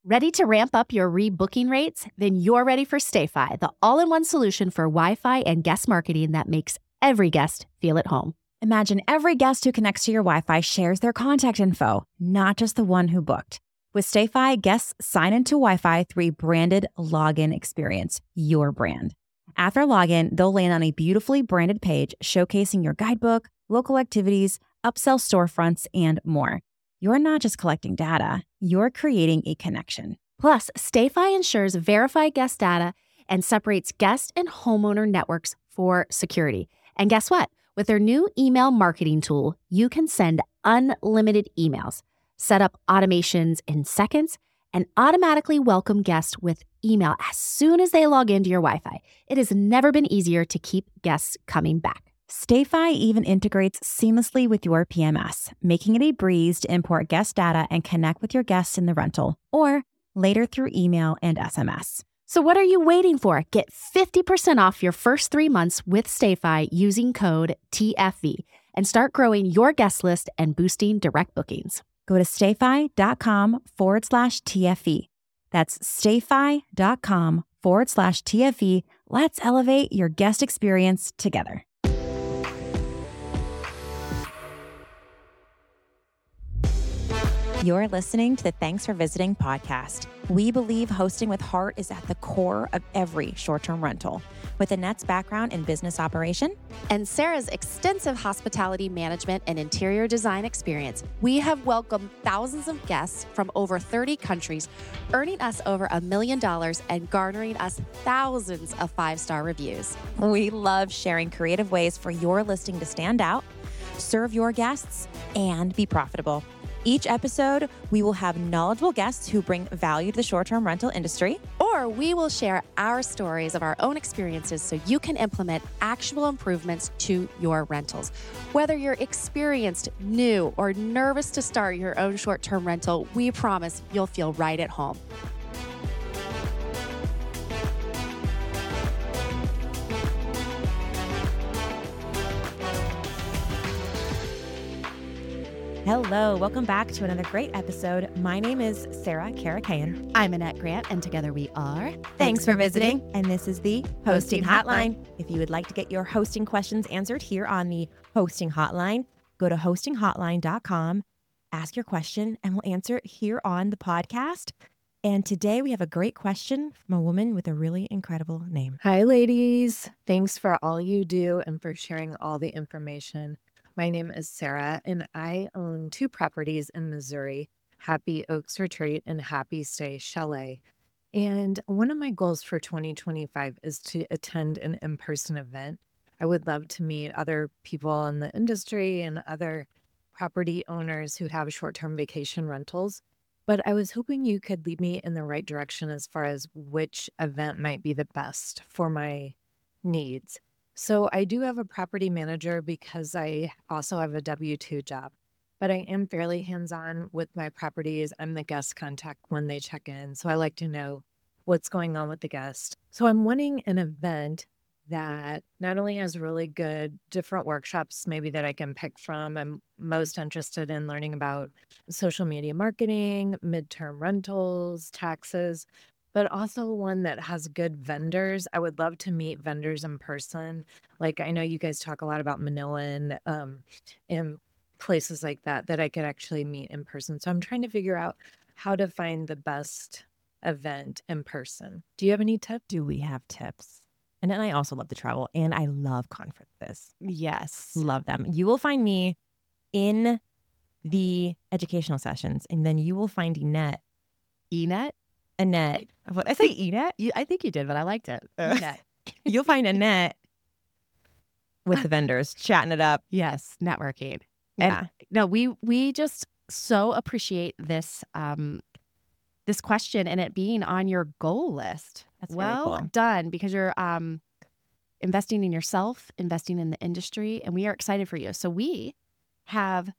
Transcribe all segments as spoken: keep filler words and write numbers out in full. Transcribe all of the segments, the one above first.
Ready to ramp up your rebooking rates? Then you're ready for StayFi, the all-in-one solution for Wi-Fi and guest marketing that makes every guest feel at home. Imagine every guest who connects to your Wi-Fi shares their contact info, not just the one who booked. With StayFi, guests sign into Wi-Fi through a branded login experience, your brand. After login, they'll land on a beautifully branded page showcasing your guidebook, local activities, upsell storefronts, and more. You're not just collecting data, you're creating a connection. Plus, StayFi ensures verified guest data and separates guest and homeowner networks for security. And guess what? With their new email marketing tool, you can send unlimited emails, set up automations in seconds, and automatically welcome guests with email as soon as they log into your Wi-Fi. It has never been easier to keep guests coming back. StayFi even integrates seamlessly with your P M S, making it a breeze to import guest data and connect with your guests in the rental, or later through email and S M S. So what are you waiting for? Get fifty percent off your first three months with StayFi using code T F V and start growing your guest list and boosting direct bookings. Go to stayfi.com forward slash TFV. That's stayfi.com forward slash TFV. Let's elevate your guest experience together. You're listening to the Thanks for Visiting podcast. We believe hosting with heart is at the core of every short-term rental. With Annette's background in business operation and Sarah's extensive hospitality management and interior design experience, we have welcomed thousands of guests from over thirty countries, earning us over a million dollars and garnering us thousands of five-star reviews. We love sharing creative ways for your listing to stand out, serve your guests, and be profitable. Each episode, we will have knowledgeable guests who bring value to the short-term rental industry. Or we will share our stories of our own experiences so you can implement actual improvements to your rentals. Whether you're experienced, new, or nervous to start your own short-term rental, we promise you'll feel right at home. Hello, welcome back to another great episode. My name is Sarah Karakayan. I'm Annette Grant, and together we are Thanks, Thanks for visiting. And this is the Hosting Hotline. If you would like to get your hosting questions answered here on the Hosting Hotline, go to hosting hotline dot com, ask your question, and we'll answer it here on the podcast. And today we have a great question from a woman with a really incredible name. Hi, ladies. Thanks for all you do and for sharing all the information. My name is Sarah, and I own two properties in Missouri, Happy Oaks Retreat and Happy Stay Chalet. And one of my goals for twenty twenty-five is to attend an in-person event. I would love to meet other people in the industry and other property owners who have short-term vacation rentals. But I was hoping you could lead me in the right direction as far as which event might be the best for my needs. So I do have a property manager because I also have a W two job, but I am fairly hands-on with my properties. I'm the guest contact when they check in, so I like to know what's going on with the guest. So I'm wanting an event that not only has really good different workshops maybe that I can pick from. I'm most interested in learning about social media marketing, midterm rentals, taxes, but also one that has good vendors. I would love to meet vendors in person. Like, I know you guys talk a lot about Manila and, um, and places like that, that I could actually meet in person. So I'm trying to figure out how to find the best event in person. Do you have any tips? Do we have tips? And then I also love to travel, and I love conferences. Yes. Love them. You will find me in the educational sessions, and then you will find Annette. Annette? Annette. What I say, Annette? You, I think you did, but I liked it. Annette. You'll find Annette with the vendors, chatting it up. Yes, networking. Yeah. And no, we we just so appreciate this um this question and it being on your goal list. That's well very cool. done, because you're um investing in yourself, investing in the industry, and we are excited for you. So we have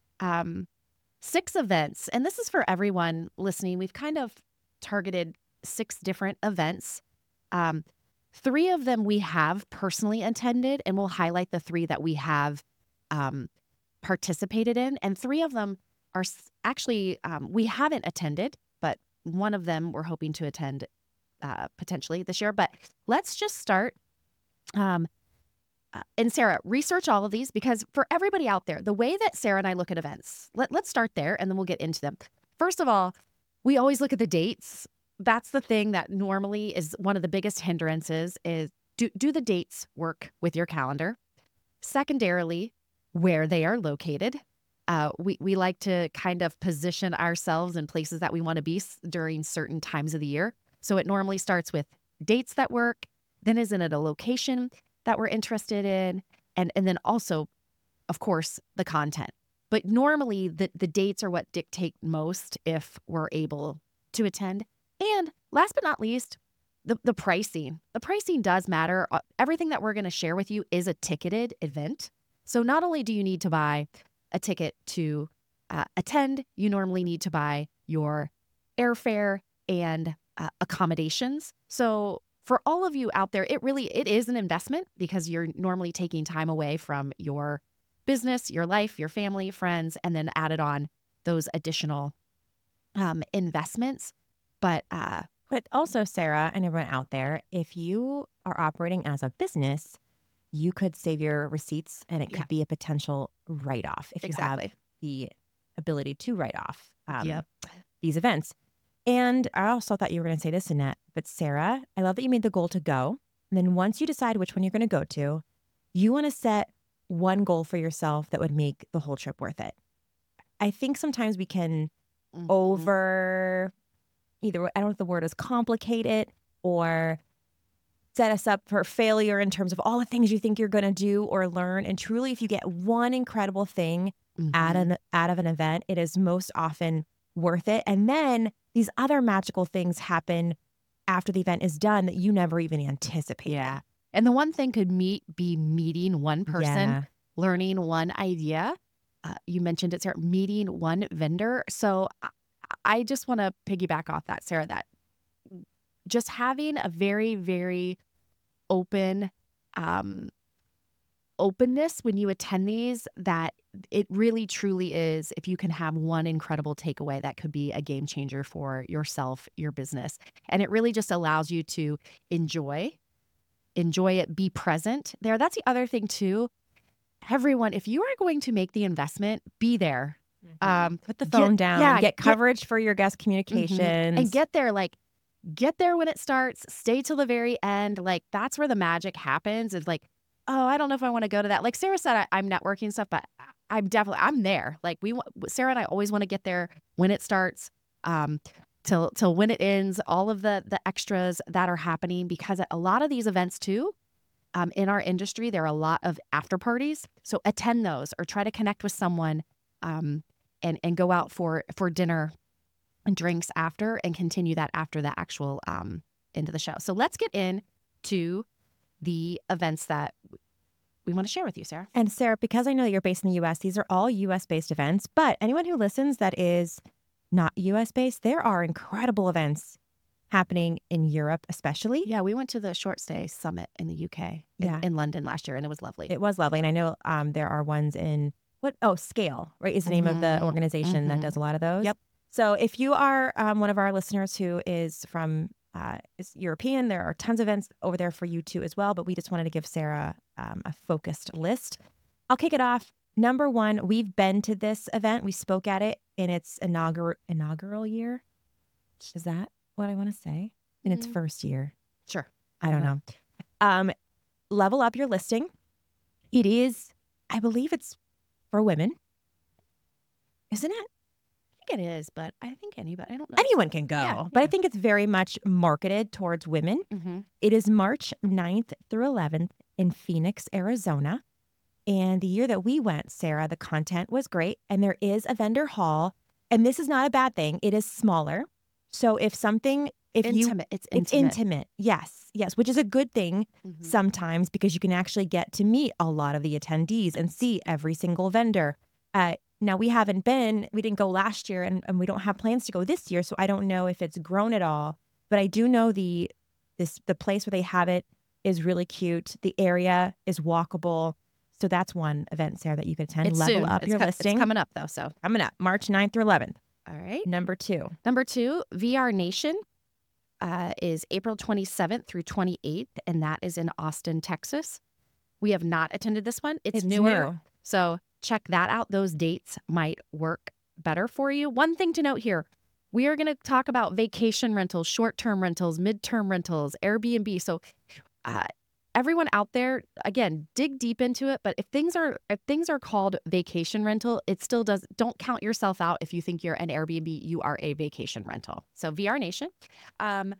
um six events, and this is for everyone listening. We've kind of targeted six different events. Um, three of them we have personally attended, and we'll highlight the three that we have um, participated in. And three of them are s- actually, um, we haven't attended, but one of them we're hoping to attend uh, potentially this year. But let's just start. Um, uh, and Sarah, research all of these, because for everybody out there, the way that Sarah and I look at events, let, let's start there and then we'll get into them. First of all, we always look at the dates. That's the thing that normally is one of the biggest hindrances is do, do the dates work with your calendar? Secondarily, where they are located. Uh, we, we like to kind of position ourselves in places that we want to be s- during certain times of the year. So it normally starts with dates that work, then is it a location that we're interested in, and, and then also, of course, the content. But normally the, the dates are what dictate most if we're able to attend. And last but not least, the, the pricing. The pricing does matter. Uh, Everything that we're going to share with you is a ticketed event. So not only do you need to buy a ticket to uh, attend, you normally need to buy your airfare and uh, accommodations. So for all of you out there, it really, it is an investment because you're normally taking time away from your business, your life, your family, friends, and then added on those additional um, investments. But uh, But also, Sarah, and everyone out there, if you are operating as a business, you could save your receipts and it could Yeah. be a potential write-off if you have exactly. the ability to write off um, Yep. these events. And I also thought you were going to say this, Annette, but Sarah, I love that you made the goal to go. And then once you decide which one you're going to go to, you want to set one goal for yourself that would make the whole trip worth it. I think sometimes we can Mhm. over either, I don't know if the word is complicate it or set us up for failure in terms of all the things you think you're going to do or learn. And truly, if you get one incredible thing out, Mhm. of, out of an event, it is most often worth it. And then these other magical things happen after the event is done that you never even anticipated. Yeah. And the one thing could meet be meeting one person, Yeah. learning one idea. Uh, you mentioned it, Sarah, meeting one vendor. So I, I just want to piggyback off that, Sarah, that just having a very, very open um, openness when you attend these, that it really truly is, if you can have one incredible takeaway, that could be a game changer for yourself, your business. And it really just allows you to enjoy, enjoy it, be present there. That's the other thing too. Everyone, if you are going to make the investment, be there. Um, Put the get- phone down, yeah, get get- coverage for your guest Mhm. communications. And get there, like, get there when it starts, stay till the very end. Like, that's where the magic happens. It's like, oh, I don't know if I want to go to that. Like Sarah said, I, I'm networking stuff, but I- I'm definitely, I'm there. Like we, wa- Sarah and I always want to get there when it starts, um, till, till when it ends, all of the, the extras that are happening, because a lot of these events too, um, in our industry, there are a lot of after parties. So attend those or try to connect with someone, um, and, and go out for, for dinner and drinks after, and continue that after the actual um into the show. So let's get into the events that we want to share with you, Sarah. And Sarah, because I know that you're based in the U S, these are all U S based events, but anyone who listens that is not U S based, there are incredible events happening in Europe, especially. Yeah, we went to the Short Stay Summit in the U K, in, Yeah. in London last year, and it was lovely. It was lovely. And I know um, there are ones in what? Oh, Scale, right? Is the name of the Mhm. organization that Mhm. does a lot of those. Yep. So if you are um, one of our listeners who is from uh, is European, there are tons of events over there for you too as well. But we just wanted to give Sarah um, a focused list. I'll kick it off. Number one, we've been to this event. We spoke at it in its inaugural inaugural year. Is that what I want to say? In its Mhm. first year. Sure. I don't know. Um, level up your listing. It is, I believe it's for women. Isn't it? I think it is, but I think anybody, I don't know. Anyone can go. Yeah, But I yeah. think it's very much marketed towards women. Mm-hmm. It is March ninth through eleventh in Phoenix, Arizona. And the year that we went, Sarah, the content was great. And there is a vendor hall. And this is not a bad thing. It is smaller. So if something, if you, Intimate. It's it's intimate. intimate. Yes. Yes. Which is a good thing Mhm. sometimes because you can actually get to meet a lot of the attendees and see every single vendor. Uh, now, we haven't been, we didn't go last year and, and we don't have plans to go this year. So I don't know if it's grown at all. But I do know the this the place where they have it is really cute. The area is walkable. So that's one event, Sarah, that you could attend. It's Level soon. up It's your co- listing. It's coming up though, so. Coming up, March ninth through eleventh. All right. Number two. Number two, V R Nation uh, is April twenty-seventh through twenty-eighth, and that is in Austin, Texas. We have not attended this one. It's, It's newer. new. So check that out. Those dates might work better for you. One thing to note here, we are going to talk about vacation rentals, short-term rentals, midterm rentals, Airbnb. So uh, everyone out there, again, dig deep into it. But if things are if things are called vacation rental, it still does. Don't count yourself out if you think you're an Airbnb. You are a vacation rental. So V R Nation. Um,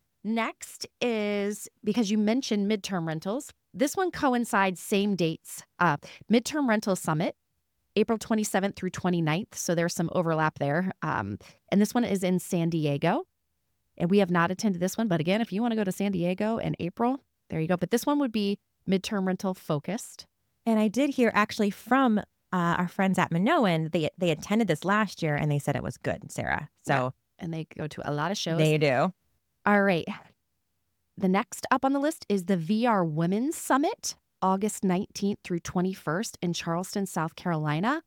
next is, because you mentioned midterm rentals, this one coincides same dates. Uh, Midterm Rental Summit, April twenty-seventh through twenty-ninth. So there's some overlap there. Um, and this one is in San Diego. And we have not attended this one. But again, if you want to go to San Diego in April, there you go. But this one would be midterm rental focused. And I did hear actually from uh, our friends at Minoan, they they attended this last year and they said it was good, Sarah. So Yeah. And they go to a lot of shows. they do. All right. The next up on the list is the V R Women's Summit, August nineteenth through twenty-first in Charleston, South Carolina.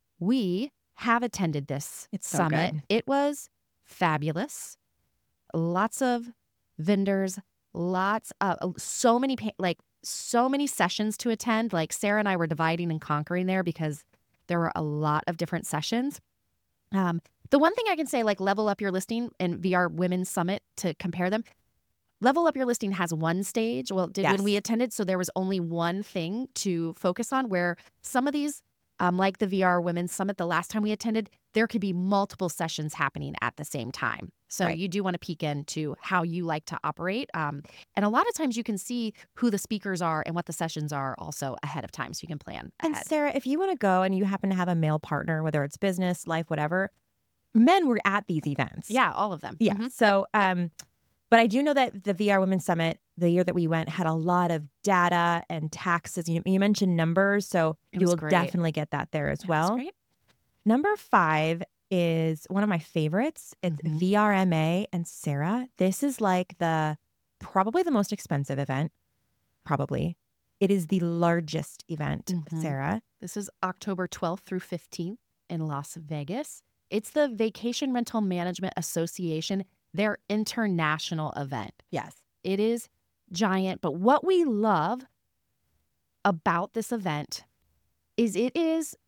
We have attended this It's so summit. good. It was fabulous. Lots of vendors, lots of so many pa- like so many sessions to attend. Like Sarah and I were dividing and conquering there because there were a lot of different sessions. Um, the one thing I can say, like Level Up Your Listing and V R Women's Summit, to compare them, Level Up Your Listing has one stage. Well, it did Yes. when we attended, so there was only one thing to focus on, where some of these, um, like the V R Women's Summit, the last time we attended, there could be multiple sessions happening at the same time. So Right. you do want to peek into how you like to operate. Um, and a lot of times you can see who the speakers are and what the sessions are also ahead of time, so you can plan And ahead. Sarah, if you want to go and you happen to have a male partner, whether it's business, life, whatever, men were at these events. Yeah, all of them. Yeah. Mhm. So, um, but I do know that the V R Women's Summit, the year that we went, had a lot of data and taxes. You, you mentioned numbers, so It you was will great. definitely get that there as That's well. great. Number five is one of my favorites. It's Mhm. V R M A. And Sarah, this is like the probably the most expensive event. Probably. It is the largest event, Mhm. Sarah. This is October twelfth through fifteenth in Las Vegas. It's the Vacation Rental Management Association, their international event. Yes. It is giant, but what we love about this event is it is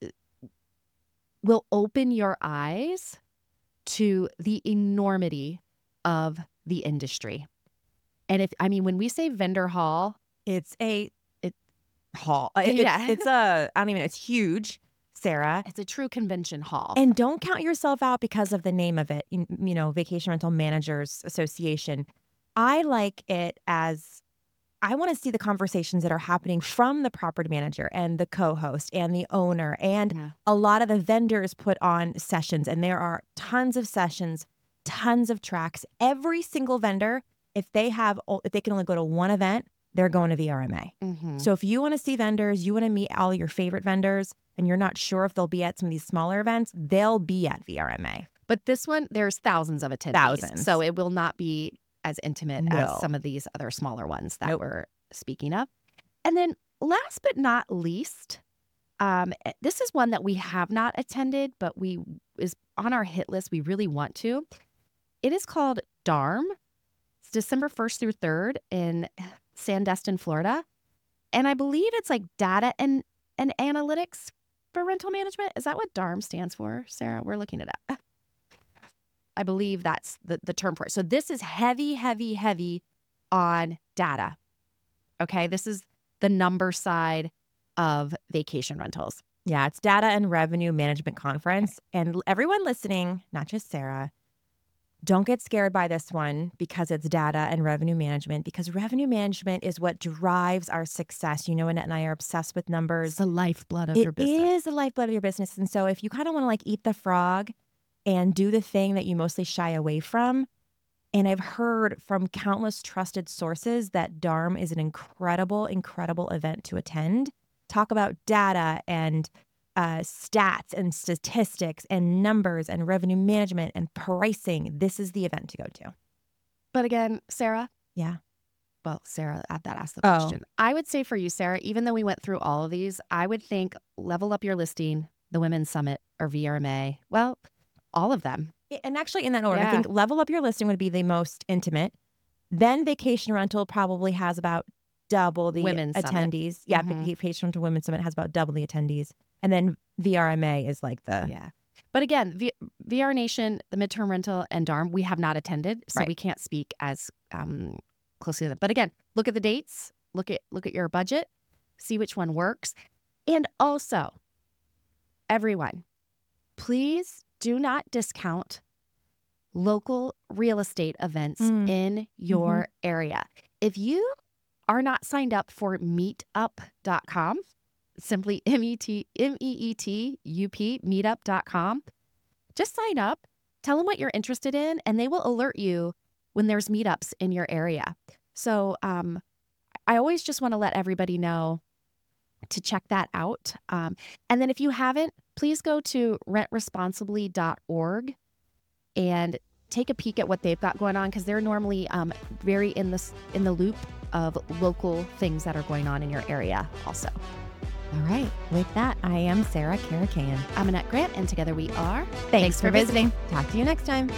will open your eyes to the enormity of the industry. And if I mean, when we say vendor hall, It's a It- hall. It- Yeah. It's, it's a, I don't even know, it's huge, Sarah. it's a true convention hall. And don't count yourself out because of the name of it, you, you know, Vacation Rental Managers Association. I like it as I want to see the conversations that are happening from the property manager and the co-host and the owner. And Yeah. a lot of the vendors put on sessions, and there are tons of sessions, tons of tracks. Every single vendor, if they have, if they can only go to one event, they're going to V R M A. Mhm. So if you want to see vendors, you want to meet all your favorite vendors, and you're not sure if they'll be at some of these smaller events, they'll be at V R M A. But this one, there's thousands of attendees. Thousands. So it will not be as intimate No. as some of these other smaller ones that Nope. we're speaking of. And then last but not least, um, eh, this is one that we have not attended, but we is on our hit list. We really want to. It is called D A R M. It's December first through third in Sandestin, Florida. And I believe it's like data and, and analytics for rental management. Is that what D A R M stands for, Sarah? We're looking it up. I believe that's the, the term for it. So this is heavy, heavy, heavy on data. Okay, this is the number side of vacation rentals. Yeah, it's Data and Revenue Management Conference. And l- everyone listening, not just Sarah, don't get scared by this one because it's data and revenue management, because revenue management is what drives our success. You know, Annette and I are obsessed with numbers. It's the lifeblood of It your business. is the lifeblood of your business. And so if you kind of want to like eat the frog and do the thing that you mostly shy away from, and I've heard from countless trusted sources that D A R M is an incredible, incredible event to attend. Talk about data and uh, stats and statistics and numbers and revenue management and pricing. This is the event to go to. But again, Sarah. Yeah. Well, Sarah, at that asked the Oh. question. I would say for you, Sarah, even though we went through all of these, I would think Level Up Your Listing, the Women's Summit, or V R M A. Well, all of them. And actually in that order, Yeah. I think Level Up Your Listing would be the most intimate. Then Vacation Rental probably has about double the Women's Summit. attendees. Yeah, Mhm. Vacation Rental Women's Summit has about double the attendees. And then V R M A is like the... Yeah. But again, v- VR Nation, the Midterm Rental, and D A R M, we have not attended, so Right. we can't speak as um, closely to them. But again, look at the dates, look at look at your budget, see which one works. And also, everyone, please do not discount local real estate events Mm. in your area. If you are not signed up for meetup dot com, simply M E T M E E T U P, meetup dot com, just sign up, tell them what you're interested in, and they will alert you when there's meetups in your area. So um, I always just want to let everybody know to check that out. Um, and then if you haven't, please go to rent responsibly dot org and take a peek at what they've got going on, because they're normally um, very in the, in the loop of local things that are going on in your area also. All right. With that, I am Sarah Karakayan. I'm Annette Grant, and together we are. Thanks, for visiting. Talk to you next time.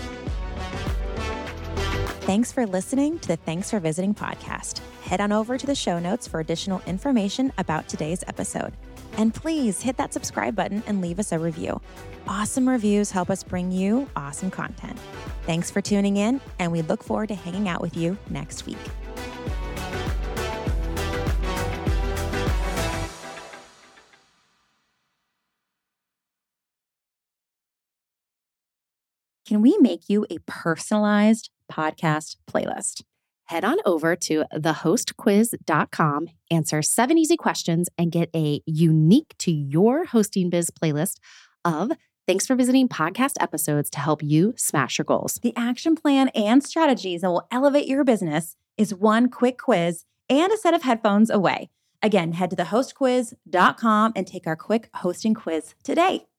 Thanks for listening to the Thanks for Visiting podcast. Head on over to the show notes for additional information about today's episode. And please hit that subscribe button and leave us a review. Awesome reviews help us bring you awesome content. Thanks for tuning in, and we look forward to hanging out with you next week. Can we make you a personalized podcast playlist? Head on over to the host quiz dot com, answer seven easy questions, and get a unique to your hosting biz playlist of Thanks for Visiting podcast episodes to help you smash your goals. The action plan and strategies that will elevate your business is one quick quiz and a set of headphones away. Again, head to the host quiz dot com and take our quick hosting quiz today.